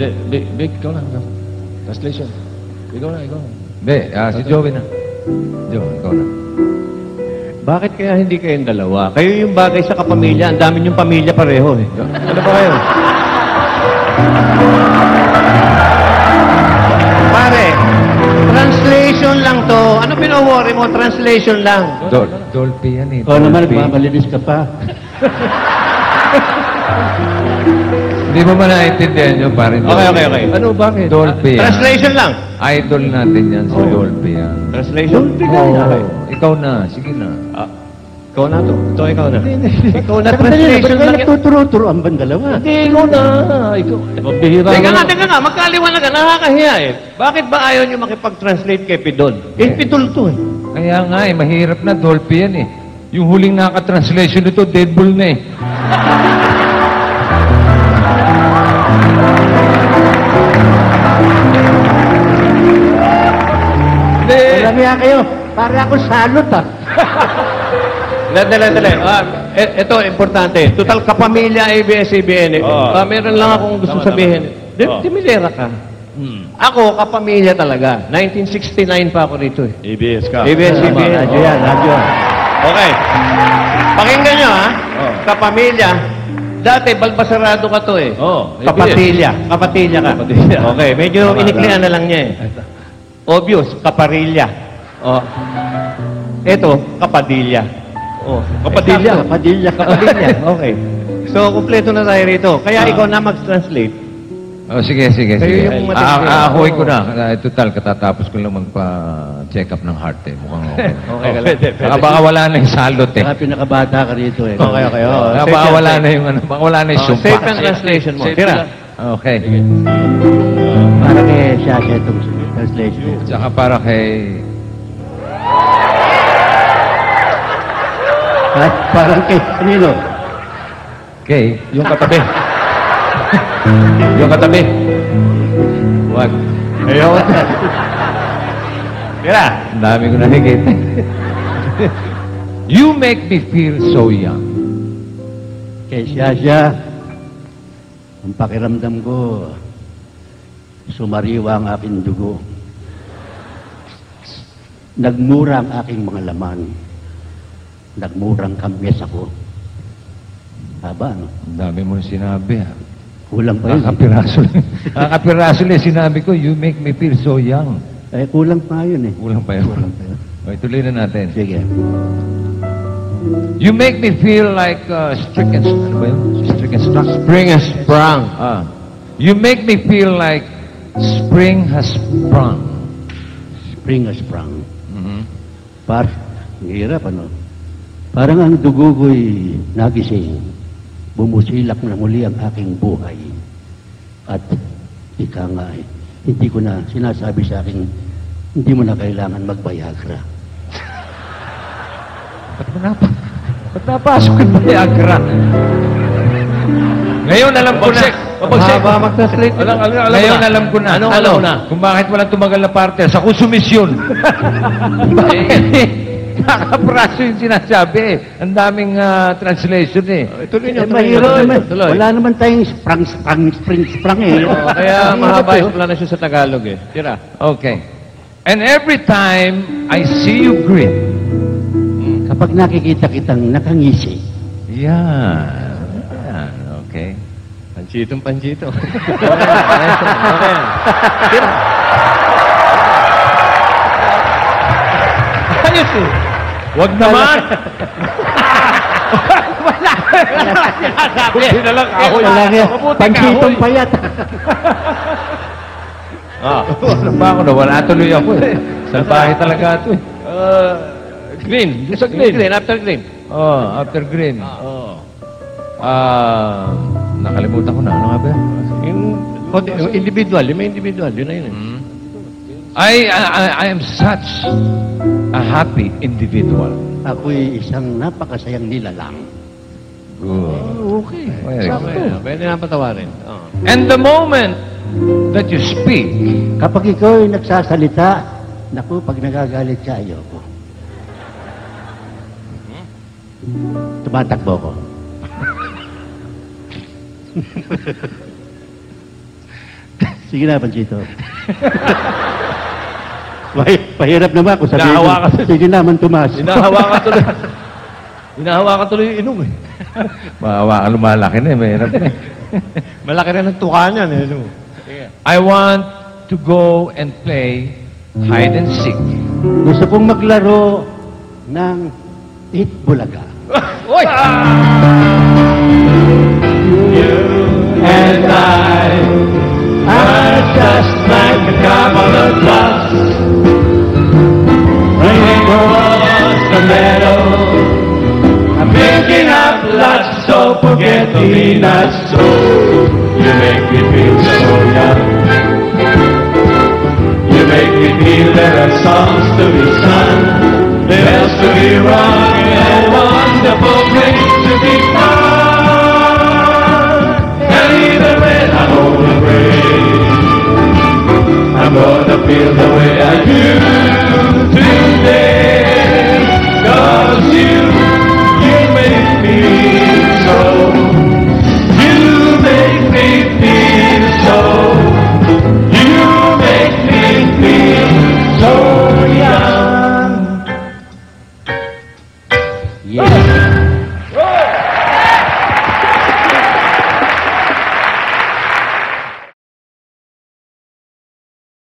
Big, ikaw na. Translation. Ikaw na. Hindi, si Joey na. Joey, ikaw na. Bakit kaya hindi kayong dalawa? Kayo yung bagay sa kapamilya. Ang dami yung pamilya pareho eh. Ano ba kayo? Pare, translation lang to. Ano pino-worry mo? Translation lang. Dolphy yan eh. Oo naman, nagmamalinis ka pa. Hindi mo ba naiintindihan nyo, parin? Okay. Ano, bakit? Dolphy yan. Translation lang. Idol natin yan, si Dolphy yan. Translation? Oo. Ikaw na, sige na. Ikaw na to. Ikaw na. Ikaw na, Ba't translation kayo lang. nagtuturo-turo ang dalawa? Hindi, ikaw na. Mabihira Teka nga, magkaliwanag ka, nakakahiya eh. Bakit ba ayaw nyo makipag-translate kay Pidol? Pidol to eh. Kaya nga eh, mahirap na, Dolphy yan eh. Yung huling nakaka-translation nito, Deadpool na eh. Alam niya kayo, para ako salot ah. Dali. Ito, importante. Total kapamilya, ABS-CBN. Meron lang akong gusto sabihin. Dimilera ka. Ako, kapamilya talaga. 1969 pa ako rito eh. ABS ka. ABS-CBN. Radyo yan, radyo. Okay. Pakinggan nyo ha. Kapamilya. Dati, balbasarado ka to eh. Kapatilya. Kapatilya ka. Okay, medyo iniklian na lang niya eh. Obvious, kaparilya. Ito, kapadilya. Kapadilya. Kapadilya. Okay. So, kumpleto na tayo rito. Kaya ikaw na mag-translate. Sige. Kayo yung matindi. Aahoy ko na. Total, katatapos ko lang magpa-check up ng heart eh. Mukhang okay. Okay ka lang. Baka wala na yung salot eh. Saka pinakabata ka rito eh. Okay. Baka wala na yung baka wala na yung sumpa. Safe ang translation mo. Tira. Okay. Para kay Shasha itong translation. Tsaka para kay... At parang kay kanino? Kay... Yung katabi. Wag. Ayun. Tira. Ang dami ko nakikita. You make me feel so young. Kay Shasha, ang pakiramdam ko, sumariwa ang aking dugo. Nagmura ang aking mga laman. Nagmurang kamyes ako. Haba, ano? Ang dami mo sinabi ha. Kulang pa yun. Kakapiraso lang sinabi ko, you make me feel so young. Eh, kulang pa yun eh. Kulang pa yun. Okay, tuloy na natin. Sige. You make me feel like stricken... Ano ba yun? Stricken struck? Spring has sprung. You make me feel like spring has sprung. Spring has sprung. Mhm. Ang hirap, ano? Parang ang dugo ko'y nagising. Bumusilak na muli ang aking buhay. At ika nga eh, hindi ko na sinasabi sa akin, hindi mo na kailangan mag-Viagra. Ba't napasok yung Viagra? Ngayon alam ko na. Mahaba mag-translate. Ngayon alam ko na. Ano na? Kung bakit walang tumagal na parte sa konsumisyon. Kakapraso yung sinasabi eh. Ang daming translation eh. Tuloy nyo. Mahirap naman. Tuloy. Wala naman tayong spring eh. Kaya mahaba explanation sa Tagalog eh. Tira. Okay. And every time I see you grin. Kapag nakikita kitang nakangisi, Yan. Okay. Panchito. Ayos eh. Wag naman! Buti na lang kahoy. wala niya, Mabuti pansitong kahoy. payat. Ano ba ako na? Wala tuloy ako eh. Salbahe talaga ito eh. Green. Sa green. After green. After green. Nakalimutan ko na. Ano nga ba? Yung individual. Yung may individual. Yun na yun eh. I am such a happy individual. Ako'y isang napakasayang nilalang. Good. Okay. Pwede na patawarin. And the moment that you speak, Kapag ikaw ay nagsasalita, naku, pag nagagalit ka, ayoko. Tumatakbo ko. Sige na, Panchito. Pahirap naman ako sabihin. Hinahawakan. Sige naman, Tomas. Hinahawakan tuloy. Hinahawakan tuloy yung inom eh. Mahawakan, lumalaki na eh. Mahirap na eh. Malaki rin ang tuka niyan eh. No? I want to go and play hide and seek. Gusto kong maglaro ng Eat Bulaga. Oy! And I are just like a couple of ducks running across the meadow. I'm picking up lots, so forget the peanuts. So you make me feel so young. You make me feel there are songs to be sung, bells to be rung, and wonderful things to be found. And even when I'm old and gray, I'm gonna feel the way I do.